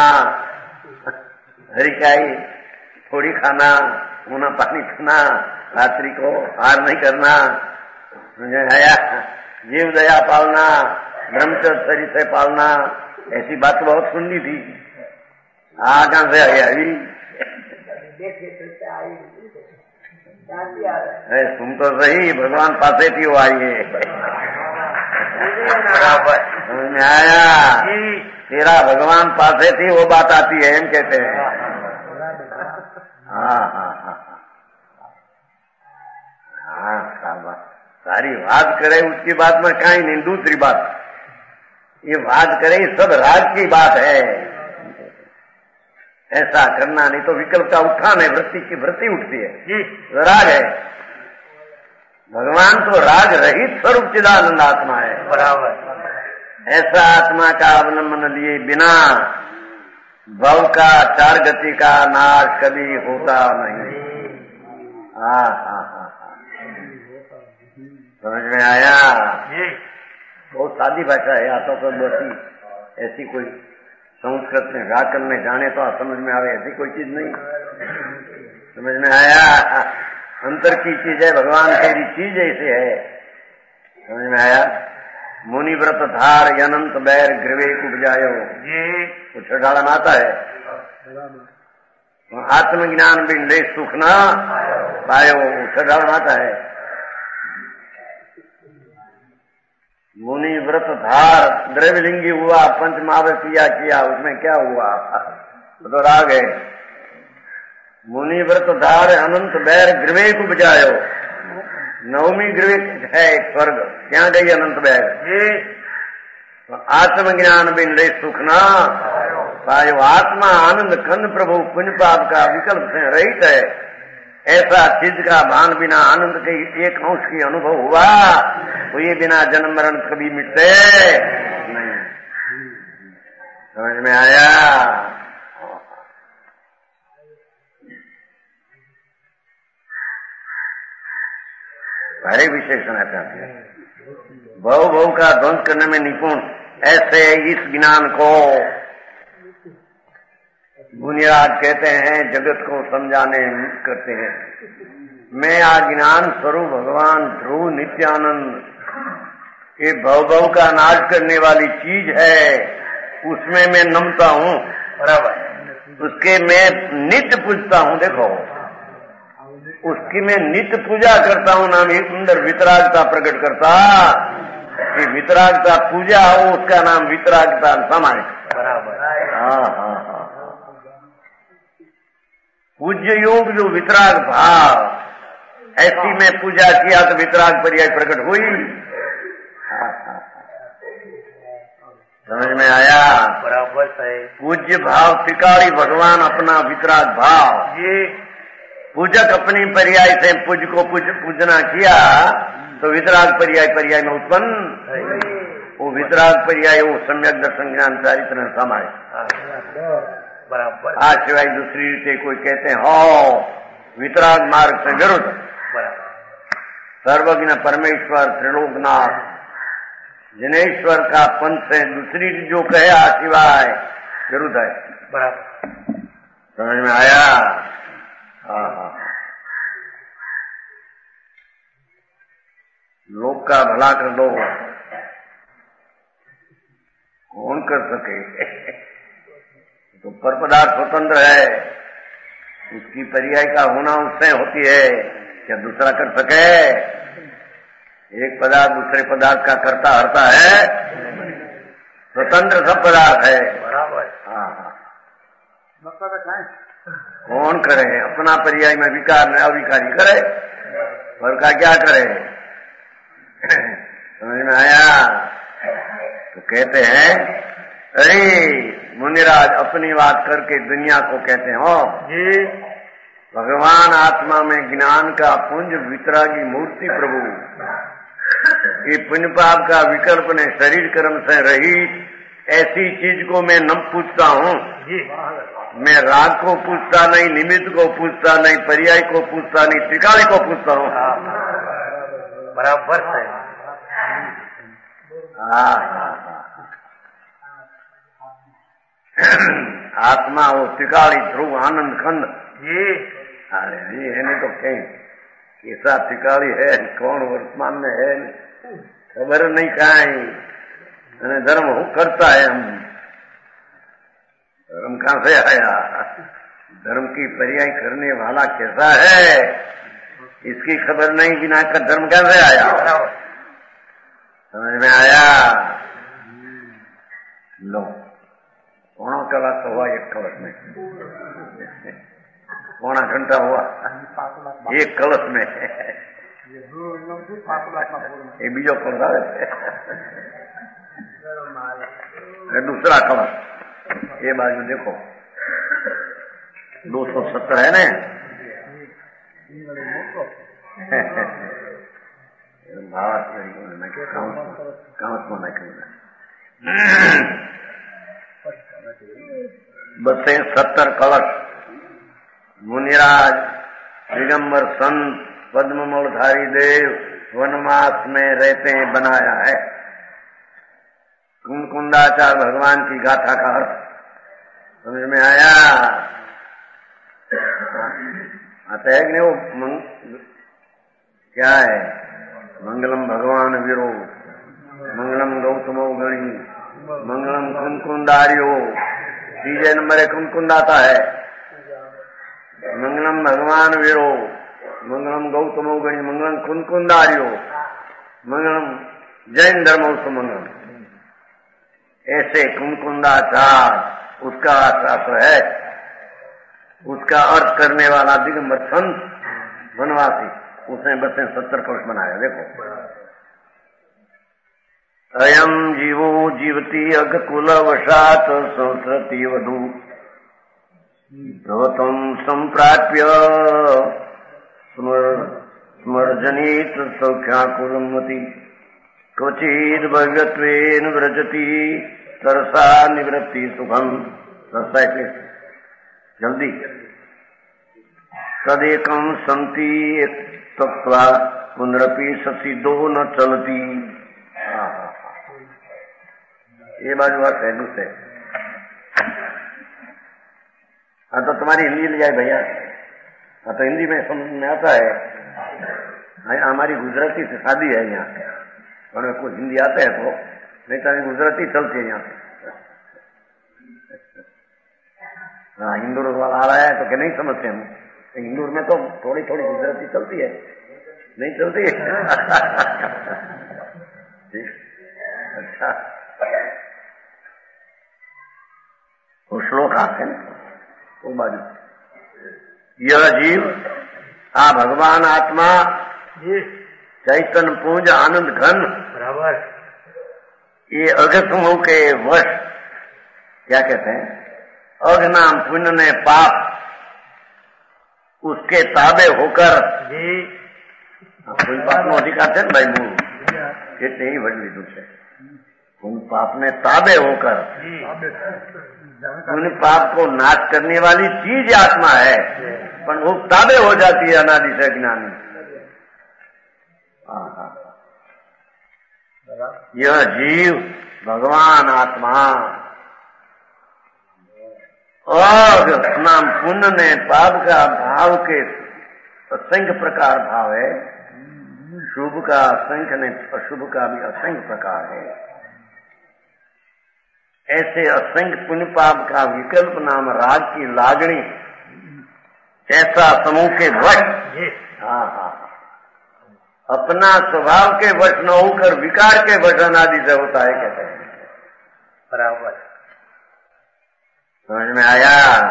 हरिकाई थोड़ी खाना, मुना पानी खाना, रात्रि को हार नहीं करना, समझ आया? जीव दया पालना, ब्रह्मचर्य शरीर से पालना, ऐसी बात बहुत सुननी थी। कहां से आई? अभी सुन तो सही, भगवान पासे थी वो आई है। समझ में आया? तेरा भगवान पासे थी वो बात आती है, हम कहते हैं। सारी बात करे उसकी बात में कहीं नहीं। दूसरी बात ये बात करे, सब राग की बात है। ऐसा करना नहीं तो विकल्प का उत्थान है, वृत्ति की वृत्ति उठती है, राग है। भगवान तो राग रहित स्वरूप चिदानंद आत्मा है। बराबर। ऐसा आत्मा का अवलंबन लिए बिना भव का, चार गति का नाश कभी होता नहीं। समझ में आया? बहुत सादी भाषा है, आता तो बसी ऐसी कोई संस्कृत में व्याकरण में जाने तो समझ में आवे, ऐसी कोई चीज नहीं। समझ में आया? अंतर की चीज है, भगवान तेरी चीज ऐसे है। समझ में आया? मुनि व्रत धार अनंत बैर ग्रीवेक उपजायो, वो छठाड़ा में आता है। आत्मज्ञान बिन ले सुख ना पायो, छठाड़ा में आता है। मुनि व्रत धार द्रव्यलिंगी हुआ, पंचमाव किया, उसमें क्या हुआ? तो राग है। मुनि व्रत धार अनंत बैर ग्रीवेक उपजायो, नवमी ग्रीवेक है स्वर्ग, क्या गई अनंत बैर? आत्मज्ञान बिन ले सुख ना पायो, आत्मा आनंद खंड प्रभु पुण्य पाप का विकल्प से रहित है। ऐसा चीज का भान बिना आनंद के एक अंश की अनुभव हुआ तो ये बिना जन्म मरण कभी मिटते नहीं। समझ में आया? सारे विशेषण है। भव भव का ध्वंस करने में निपुण, ऐसे इस ज्ञान को बुनियाद कहते हैं, जगत को समझाने करते हैं। मैं अज्ञान स्वरूप भगवान ध्रुव नित्यानंद ये भव भव का नाश करने वाली चीज है, उसमें मैं नमता हूँ। बराबर। उसके मैं नित्य पूजता हूँ। देखो, उसकी मैं नित्य पूजा करता हूँ, नाम एक सुंदर वितरागता प्रकट करता। ये वितरागता पूजा हो, उसका नाम वितरागता समाज। बराबर। हाँ। पूज्य योग जो वितराग भाव, ऐसी में पूजा किया तो वितराग पर्याय प्रकट हुई। समझ में आया? बराबर सही। पूज्य भाव त्रिकाली भगवान अपना वितराग भाव, ये पूजक अपनी पर्याय से पूज को पूजना किया तो वितराग पर्याय में उत्पन्न वो वितराग पर्याय, वो सम्यक दर्शन ज्ञान चारित्र समाज। बराबर आ सिवाय दूसरी रीते कोई कहते हैं हो वितराग मार्ग से विरुद्ध। बराबर सर्वज्ञ परमेश्वर त्रिलोकनाथ जिनेश्वर का पंथ से दूसरी जो कहे आ सिवाय विरुद्ध है। बराबर समझ में आया? हाँ। लोक का भला कर दो, कौन कर सके? तो पर पदार्थ स्वतंत्र है, उसकी पर्याय का होना उससे होती है, क्या दूसरा कर सके? एक पदार्थ दूसरे पदार्थ का करता हरता है, स्वतंत्र सब पदार्थ है। बराबर हाँ। कौन करे? अपना पर्याय में विकार में अविकारी करे, और का क्या करे? समझ में आया? तो कहते हैं अरे मुनिराज अपनी बात करके दुनिया को कहते हैं हो जी भगवान आत्मा में ज्ञान का पुंज वितरागी मूर्ति प्रभु, ये पुण्य पाप का विकल्प ने शरीर कर्म से रहित ऐसी चीज को मैं न पूछता हूँ जी। मैं राग को पूछता नहीं, निमित्त को पूछता नहीं, पर्याय को पूछता नहीं, त्रिकाली को पूछता हूँ। बराबर से आत्मा वो त्रिकाली ध्रुव आनंद खंड जी। अरे जी है नहीं तो कहीं कैसा त्रिकाली है, कौन वर्तमान में है खबर नहीं कहीं। धर्म हूँ करता है, हम धर्म कहाँ से आया? धर्म की पर्याय करने वाला कैसा है इसकी खबर नहीं, बिना का धर्म कैसे आया? समझ में आया? लो पौना कला तो हुआ एक कलश में, पौना घंटा हुआ एक कलश में, एक बीजो कलश दूसरा कलश ये बाजू देखो 270 है ना बसे 70 कलश मुनिराज दिगंबर संत पद्ममूलधारी देव वनवास में रहते हैं बनाया है। कुंकुंदाचार भगवान की गाथा का अर्थ समझ में आया? आता है कि नहीं? वो क्या है? मंगलम भगवान वीरो, मंगलम गौतमो गणी, मंगलम कुंकुंदारियो। तीसरे नंबर एक कुंकुंद आता है। मंगलम भगवान वीरो, मंगलम गौतमो गणी, मंगलम कुंकुंदारियो, मंगलम जैन धर्मो सुमंगलम। ऐसे कुंकुंदाचार उसका शास्त्र है, उसका अर्थ करने वाला दिगंबर संत वनवासी, उसने बसे 70 कलश बनाया। देखो अयम जीवो जीवती अग कुल वशात संस्कृति वधु भवतम संप्राप्य स्मर्जनीत सौख्याकुलमति क्वचिद भव्यत्वेन व्रजति तरसा निवृत्ति सुखम। जल्दी तदेकम संति तत्वा पुनरपि ससिदो न चलती। ये बाजू बात है दूसरे। हाँ तो तुम्हारी हिंदी ले जाए भैया। हाँ तो हिंदी में समझ में आता है। हमारी गुजराती से शादी है यहाँ, और कुछ हिंदी आता है तो, नहीं तो गुजराती चलती है यहाँ। हाँ इंदौर वाला आ रहा है तो क्या नहीं समझते हम? इंदौर में तो थोड़ी थोड़ी गुजराती चलती है, नहीं चलती है? अच्छा वो श्लोक आते हैं वो बाजू। यह जीव आ भगवान आत्मा चैतन्य पूंज आनंद घन बराबर। ये अगतमु के वश क्या कहते हैं? अघ नाम पुण्य ने पाप उसके ताबे होकर जी कोई पाप नो अधिकार है भाई मूल कहते ही भजली दूसरे पुण्य पाप में ताबे होकर पुण्य पाप को नाश करने वाली चीज आत्मा है, पर वो ताबे हो जाती है अनादि से ज्ञानी। यह जीव भगवान आत्मा और नाम पुण्य ने पाप का भाव के असंख्य प्रकार भाव है, शुभ का असंख्य ने अशुभ का भी असंख्य प्रकार है। ऐसे असंख्य पुण्य पाप का विकल्प नाम राग की लागणी ऐसा समूह के वश अपना स्वभाव के वश न होकर विकार के वश अनादि से होता है, कहते हैं। बराबर समझ में आया?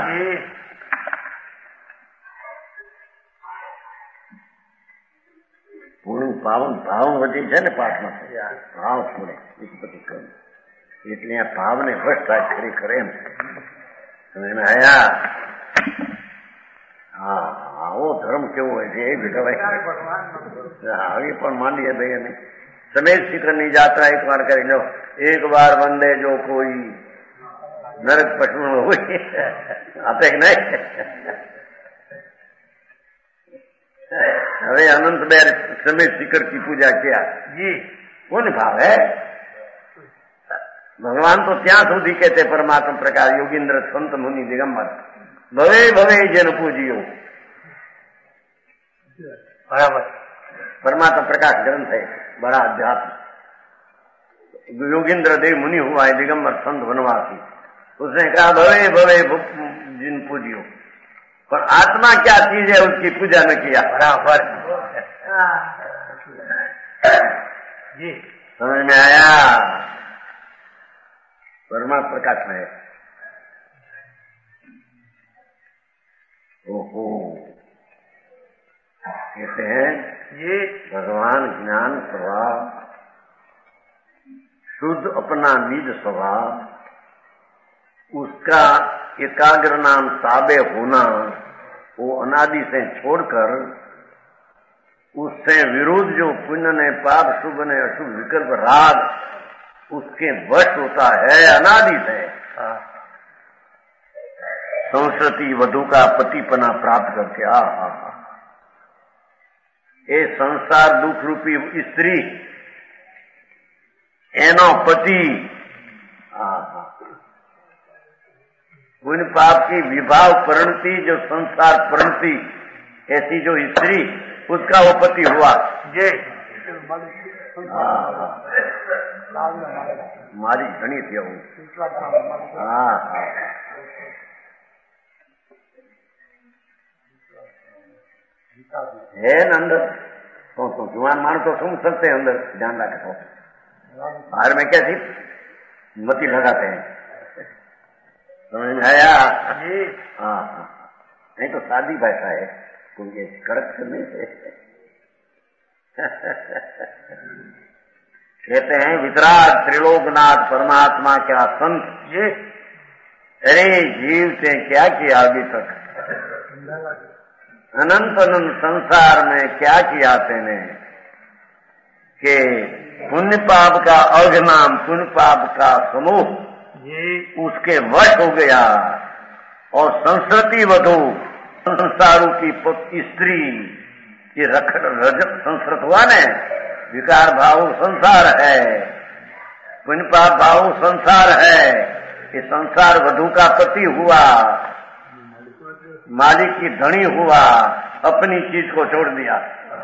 પૂરું ભાવ વધી છે ને પાઠમાં, ભાવ છોડે વિસ્પતિ કર્યું એટલે આ ભાવને ભ્રષ્ટ ખરેખર એમ સમજ में आया? હા, આવો ધર્મ કેવો હોય છે એ ભેટવાય આવી પણ માંડીએ ભાઈ અમે સમેત શિખરની यात्रा एक बार કરી લો, एक बार वंदे जो कोई नरक पशु हुई આપે કે નહીં? હવે अनंत बेर समेत शिखर की पूजा किया जी, कौन भाव है? भगवान तो ત્યાં સુધી कहते परमात्मा प्रकार योगींद्र संत मुनि दिगंबर भवे भवे जन पूजियो। बराबर परमात्मा प्रकाश ग्रंथ है, बड़ा अध्यात्म। योगींद्र देव मुनि हुआ है, दिगंबर संत वनवासी, उसने कहा भवे भवे जिन पूजियो, पर आत्मा क्या चीज है उसकी पूजा न किया। बराबर जी, समझ में आया? परमात्मा प्रकाश में है। ओहो, कहते हैं ये भगवान ज्ञान स्वभाव शुद्ध अपना निज स्वभाव उसका एकाग्र नाम ताबे होना, वो अनादि से छोड़कर उससे विरुद्ध जो पुण्य ने पाप शुभ ने अशुभ विकल्प राग उसके वश होता है अनादि से। संस्कृति वधु का पतिपना प्राप्त करके ये संसार दुख रूपी स्त्री एनो पति पुण्य पाप की विभाव परिणति जो संसार परिणति ऐसी जो स्त्री उसका वो पति हुआ जे मारी घनी थी वो। है न अंदर तो जुआन मान तो सुन सकते हैं, अंदर ध्यान रखो, बाहर में क्या थी मती लगाते हैं। समझ में आया? हाँ, नहीं तो सादी भाषा है, क्योंकि कड़क करने से कहते हैं वितराग त्रिलोकनाथ परमात्मा क्या संत ये, अरे जीव से क्या किया अभी तक, अनंत अनंत संसार में क्या किया तेने कि पुण्य पाप का अघनाम पुण्य पाप का समूह उसके वश हो गया, और संस्कृति वधु संसारों की स्त्री ये रजत संस्कृत हुआ ने, विकार भाव संसार है, पुण्य पाप भाव संसार है, ये संसार वधु का पति हुआ, मालिक की धनी हुआ, अपनी चीज को छोड़ दिया।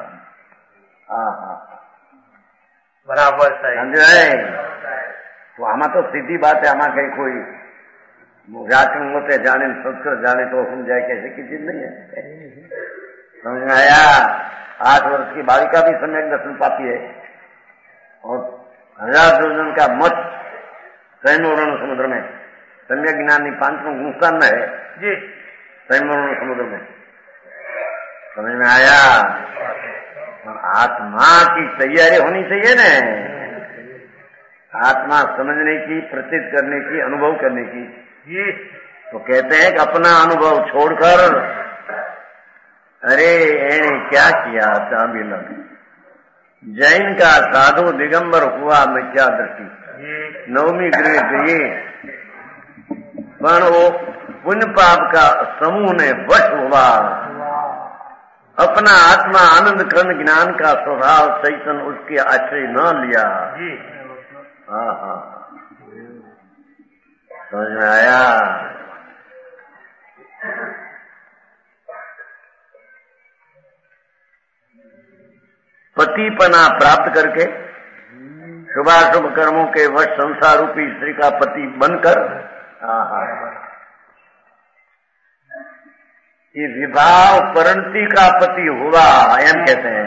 बराबर सही समझे? तो आमा तो सीधी बात है, आमा कहीं कोई व्याकरण होते जाने संस्कृत जाने तो हम जाए कैसे की चीज नहीं है। समझ में आया? 8 वर्ष की बालिका भी सम्यक दर्शन पाती है, और 1000 योजन का मत स्वयं समुद्र में सम्यक ज्ञानी 5वां गुणस्थान में है जी, स्वयं समुद्र में। समझ में आया? आत्मा की तैयारी होनी चाहिए न, आत्मा समझने की, प्रतीत करने की, अनुभव करने की। तो कहते हैं कि अपना अनुभव छोड़कर अरे एने क्या किया चाबी लग, जैन का साधु दिगंबर हुआ मिथ्या दृष्टि, नवमी गृह गए, पण वो पुण्य पाप का समूह ने वश हुआ, अपना आत्मा आनंद कर्ण ज्ञान का स्वभाव चैतन उसके आश्रय न लिया। हाँ, समझ में आया? पतिपना प्राप्त करके शुभाशुभ कर्मों के वश संसार रूपी स्त्री का पति बनकर ये विवाह परिणति का पति हुआ, एम कहते हैं।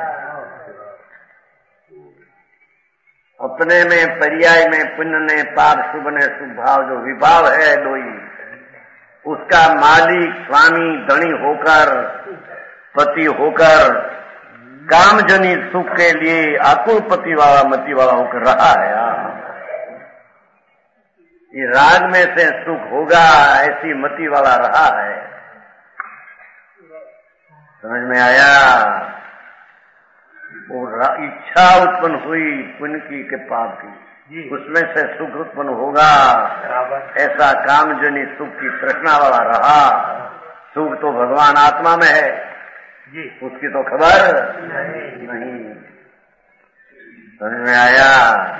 अपने में पर्याय में पुण्य ने पाप शुभ ने शुभ भाव जो विभाव है दोई, उसका मालिक स्वामी धनी होकर पति होकर कामजनी सुख के लिए आकुल पति वाला मति वाला होकर रहा है। ये राग में से सुख होगा ऐसी मति वाला रहा है। समझ में आया? वो इच्छा उत्पन्न हुई पुण्य की के पाप की, उसमें से सुख उत्पन्न होगा, ऐसा कामजनी सुख की तृष्णा वाला रहा। सुख तो भगवान आत्मा में है, उसकी तो खबर नहीं। समझ में आया?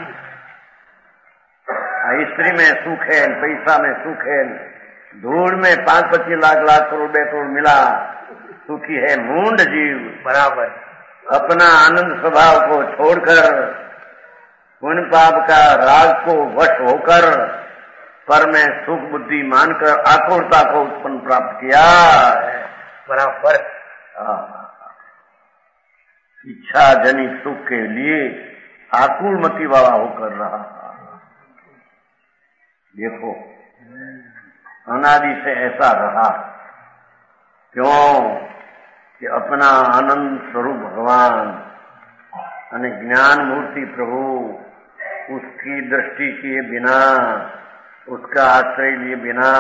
स्त्री में सुख है, पैसा में सुख है, धूल में 5-25 लाख करोड़ करोड़ मिला, सुखी है मूंड जीव। बराबर। अपना आनंद स्वभाव को छोड़कर पुण्य पाप का राग को वश होकर पर में सुख बुद्धि मानकर आकुलता को उत्पन्न प्राप्त किया। बराबर। इच्छा जनित सुख के लिए आकुल मति वाला होकर रहा। देखो अनादि से ऐसा रहा। क्यों? कि अपना आनंद स्वरूप भगवान અને ज्ञान मूर्ति प्रभु उसकी दृष्टि किए बिना, उसका आश्रय लिए बिना,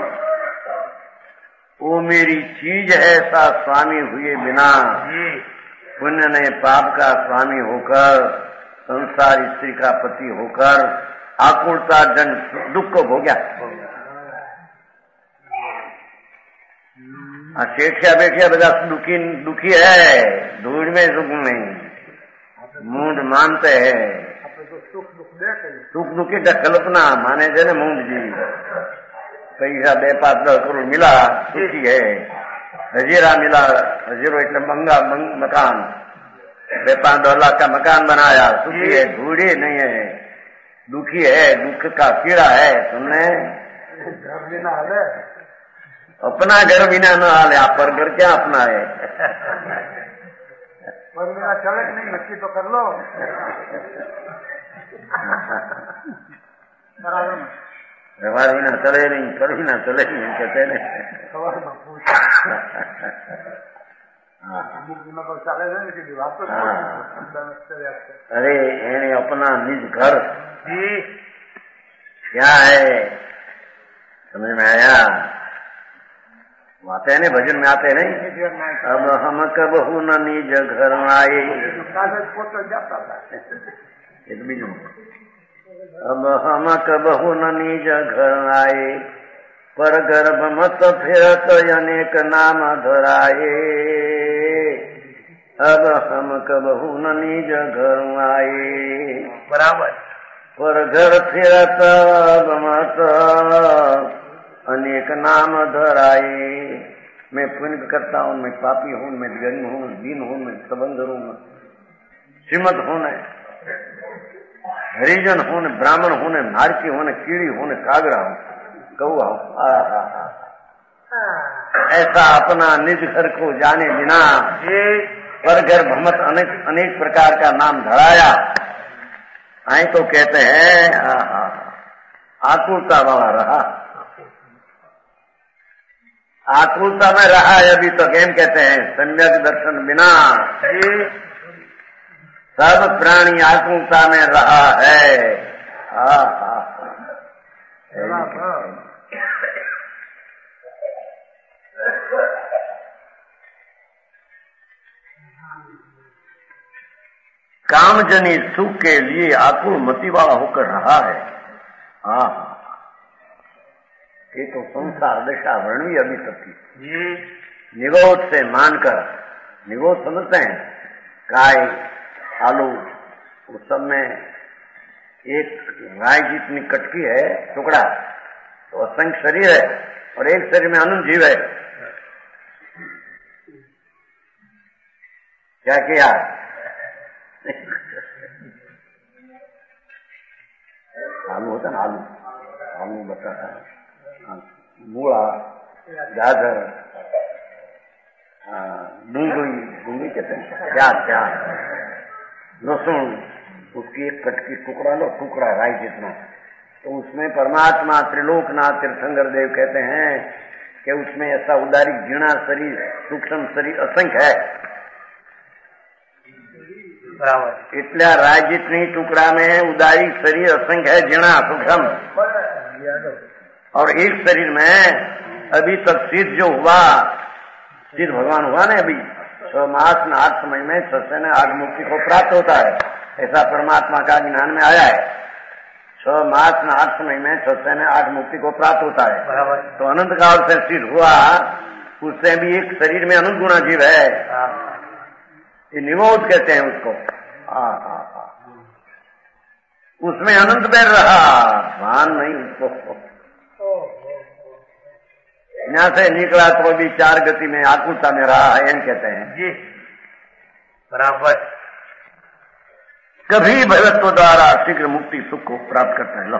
वो मेरी चीज है ऐसा स्वामी हुए बिना, पुण्य ने पाप का स्वामी होकर संसार स्त्री का पति होकर आकुलता जन दुख को भोग्या। सेठिया बैठिया बदा दुखी है, धूल में सुख नहीं, मूंड मानते हैं। सुख दुखी कल्पना माने છે ને मूंड जी। पैसा 2-5-10 करोड़ मिला, सुखी है। हजीरा मिला, हजीरो એટલે महंगा मकान, 2-5-10 लाख का मकान बनाया, सुखी है। धूड़ी नहीं है, दुखी है, दुख का कीड़ा है। तुमने अपना घर बिना न हाले, आप पर घर क्या अपना है? पर बिना चले नहीं, नक्की तो कर लो। व्यवहार बिना चले नहीं, कर बिना चले नहीं कहते नहीं। अरे एने अपना निज घर क्या है, समझ में आया? आते हैं ना भजन में, आते नहीं? अब हम कबहू न निज घर आए, अब हम कबहू न निज घर आए, पर गर्भ मत फिरत अनेक नाम धराए। अब हम कबहू न निज घर आए, बराबर। पर घर फिरत अब मत अनेक नाम धराए। मैं पुण्य करता हूं, मैं पापी हूं, मैं गरीब हूं, दीन हूं, मैं सबंध हूं, श्रीमत हूं, हरिजन हूं, ब्राह्मण हूं, नारकी हूं, कीड़ी हूं, कागड़ा हूं, कौआ हूं। ऐसा अपना निज घर को जाने बिना पर घर भ्रमत अनेक प्रकार का नाम धराया। आई तो कहते हैं आकुलता वाला रहा, आकुलता में रहा है अभी तक। एम कहते हैं सम्यक दर्शन बिना सब प्राणी आकुलता में रहा है। कामजनी सुख के लिए आकुल मति वाला होकर रहा है। हाँ, ये तो संसार दशा वर्णवी अभी तक की निगोद से मानकर, निगोद समझते हैं, गाय, आलू, उस सब में एक राय जितनी कटकी है टुकड़ा, तो असंख्य शरीर है और एक शरीर में अनंत जीव है। क्या किया? आलू होता ना, आलू, आलू बताता है, मूला, गाजर, डूंगरी कहते हैं, प्याज, लहसुन, उसकी एक कटकी टुकड़ा लो, टुकड़ा राई जितना, तो उसमें परमात्मा त्रिलोकनाथ तीर्थंकर देव कहते हैं कि उसमें ऐसा उदारी जीर्णा शरीर, सूक्ष्म शरीर असंख्य है। बराबर। इतला राय जितनी टुकड़ा में उदारी शरीर असंख्य है, जीर्णा सूक्ष्म, और एक शरीर में अभी तक सिद्ध जो हुआ, सिद्ध भगवान हुआ ना, अभी 6 मास में 8 समय में 6 से 8 मुक्ति को प्राप्त होता है, ऐसा परमात्मा का ज्ञान में आया है। 6 मास में 8 समय में 6 से 8 मुक्ति को प्राप्त होता है। बराबर। तो अनंत काल से सिद्ध हुआ, उससे भी एक शरीर में अनंत गुणा जीव है, ये निगोद कहते हैं उसको। उसमें अनंत बैर रहा, भान नहीं उसको। यहाँ से निकला तो भी 4 गति में आकुलता में रहा है, एम कहते हैं जी। बराबर। कभी भगवत्व द्वारा शीघ्र मुक्ति सुख को प्राप्त करता है। लो,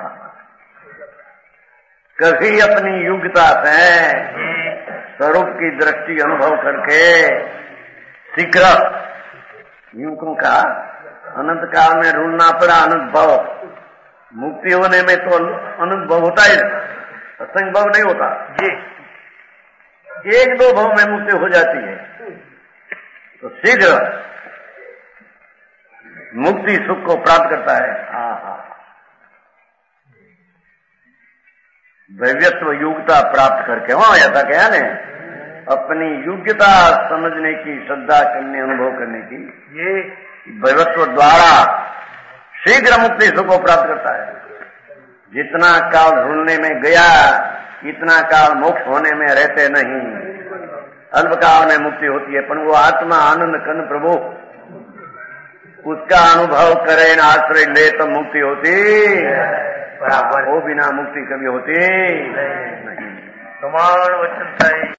कभी अपनी योग्यता से स्वरूप की दृष्टि अनुभव करके शीघ्र, युगों का अनंत काल में रूलना पड़ा अनंत भाव, मुक्ति होने में तो अनंत भाव होता ही, असंख्य भाव नहीं होता जी। 1-2 भाव में मुक्ति हो जाती है, तो शीघ्र मुक्ति सुख को प्राप्त करता है। भव्यत्व योग्यता प्राप्त करके, वहां ऐसा क्या ने, अपनी योग्यता समझने की, श्रद्धा करने, अनुभव करने की, ये भव्यत्व द्वारा शीघ्र मुक्ति सुख को प्राप्त करता है। जितना काल ढूंढने में गया, इतना काल मोक्ष होने में रहते नहीं, अल्पकाल में मुक्ति होती है। पर वो आत्मा आनंद कन प्रभु, उसका अनुभव करे, आश्रय ले तो मुक्ति होती, बराबर। वो बिना मुक्ति कभी होती नहीं। प्रमाण वचन